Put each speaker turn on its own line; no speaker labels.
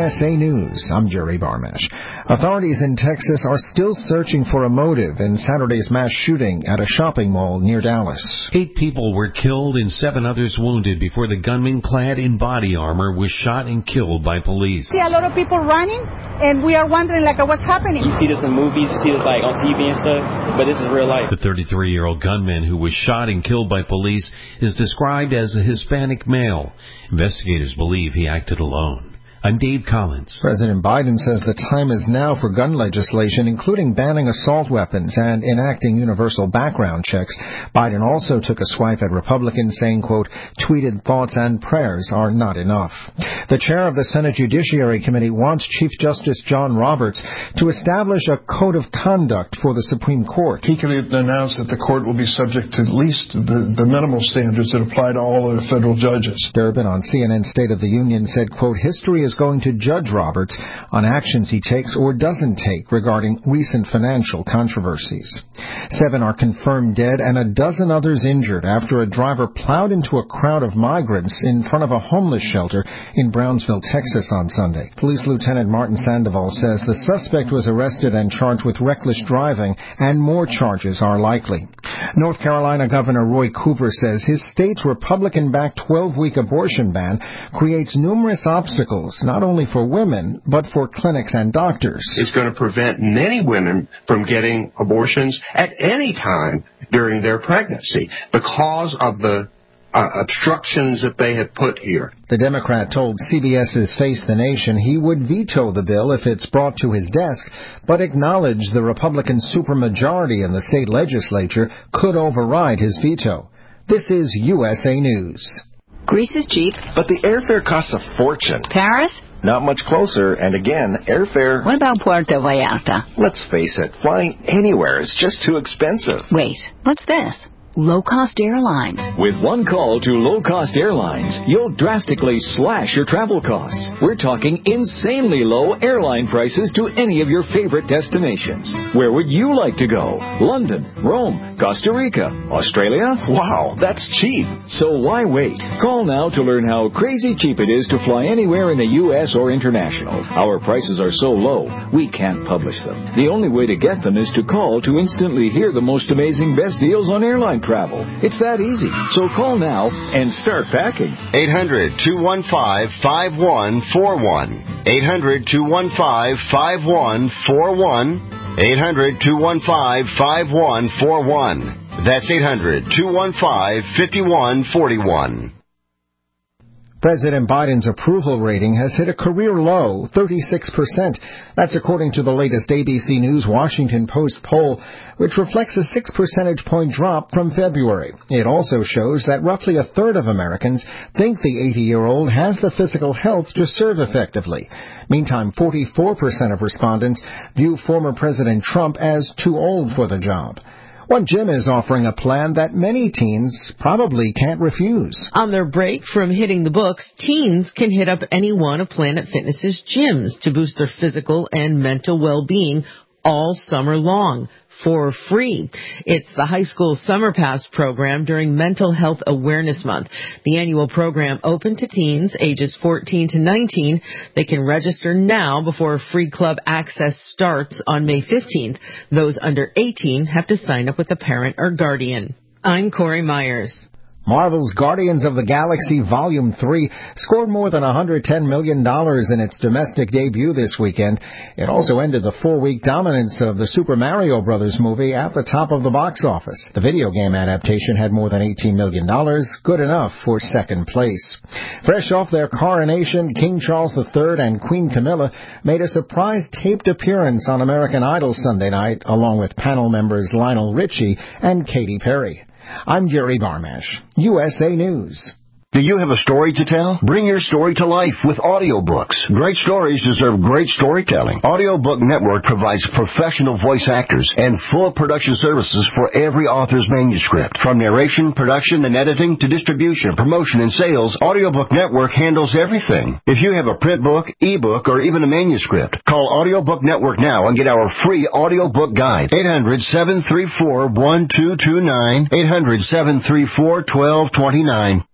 USA News. I'm Jerry Barmash. Authorities in Texas are still searching for a motive in Saturday's mass shooting at a shopping mall near Dallas.
8 people were killed and 7 others wounded before the gunman clad in body armor was shot and killed by police.
See a lot of people running, and we are wondering what's happening.
You see this in movies, you see this on TV and stuff, but this is real life.
The 33-year-old gunman who was shot and killed by police is described as a Hispanic male. Investigators believe he acted alone. I'm Dave Collins.
President Biden says the time is now for gun legislation, including banning assault weapons and enacting universal background checks. Biden also took a swipe at Republicans, saying, quote, tweeted thoughts and prayers are not enough. The chair of the Senate Judiciary Committee wants Chief Justice John Roberts to establish a code of conduct for the Supreme Court.
He can announce that the court will be subject to at least the minimal standards that apply to all other federal judges.
Durbin on CNN State of the Union said, quote, history is going to judge Roberts on actions he takes or doesn't take regarding recent financial controversies. 7 are confirmed dead and a dozen others injured after a driver plowed into a crowd of migrants in front of a homeless shelter in Brownsville, Texas on Sunday. Police Lieutenant Martin Sandoval says the suspect was arrested and charged with reckless driving, and more charges are likely. North Carolina Governor Roy Cooper says his state's Republican-backed 12-week abortion ban creates numerous obstacles, not only for women, but for clinics and doctors.
It's going to prevent many women from getting abortions at any time during their pregnancy because of the obstructions that they have put here.
The Democrat told CBS's Face the Nation he would veto the bill if it's brought to his desk, but acknowledged the Republican supermajority in the state legislature could override his veto. This is USA News.
Greece is cheap.
But the airfare costs a fortune.
Paris?
Not much closer, and again, airfare...
What about Puerto Vallarta?
Let's face it, flying anywhere is just too expensive.
Wait, what's this? Low-cost airlines.
With one call to low-cost airlines, you'll drastically slash your travel costs. We're talking insanely low airline prices to any of your favorite destinations. Where would you like to go? London, Rome, Costa Rica, Australia?
Wow, that's cheap.
So why wait? Call now to learn how crazy cheap it is to fly anywhere in the U.S. or international. Our prices are so low, we can't publish them. The only way to get them is to call to instantly hear the most amazing best deals on airline travel. It's that easy. So call now and start packing.
800-215-5141. 800-215-5141. 800-215-5141. That's 800-215-5141.
President Biden's approval rating has hit a career low, 36%. That's according to the latest ABC News Washington Post poll, which reflects a 6 percentage point drop from February. It also shows that roughly a third of Americans think the 80-year-old has the physical health to serve effectively. Meantime, 44% of respondents view former President Trump as too old for the job. One gym is offering a plan that many teens probably can't refuse.
On their break from hitting the books, teens can hit up any one of Planet Fitness's gyms to boost their physical and mental well-being all summer long for free. It's the High School Summer Pass program during Mental Health Awareness Month. The annual program open to teens ages 14 to 19. They can register now before free club access starts on May 15th. Those under 18 have to sign up with a parent or guardian. I'm Corey Myers.
Marvel's Guardians of the Galaxy Volume 3 scored more than $110 million in its domestic debut this weekend. It also ended the 4-week dominance of the Super Mario Bros. Movie at the top of the box office. The video game adaptation had more than $18 million, good enough for second place. Fresh off their coronation, King Charles III and Queen Camilla made a surprise taped appearance on American Idol Sunday night, along with panel members Lionel Richie and Katy Perry. I'm Jerry Barmash, USA News.
Do you have a story to tell? Bring your story to life with audiobooks. Great stories deserve great storytelling. Audiobook Network provides professional voice actors and full production services for every author's manuscript. From narration, production, and editing to distribution, promotion, and sales, Audiobook Network handles everything. If you have a print book, ebook, or even a manuscript, call Audiobook Network now and get our free audiobook guide. 800-734-1229. 800-734-1229.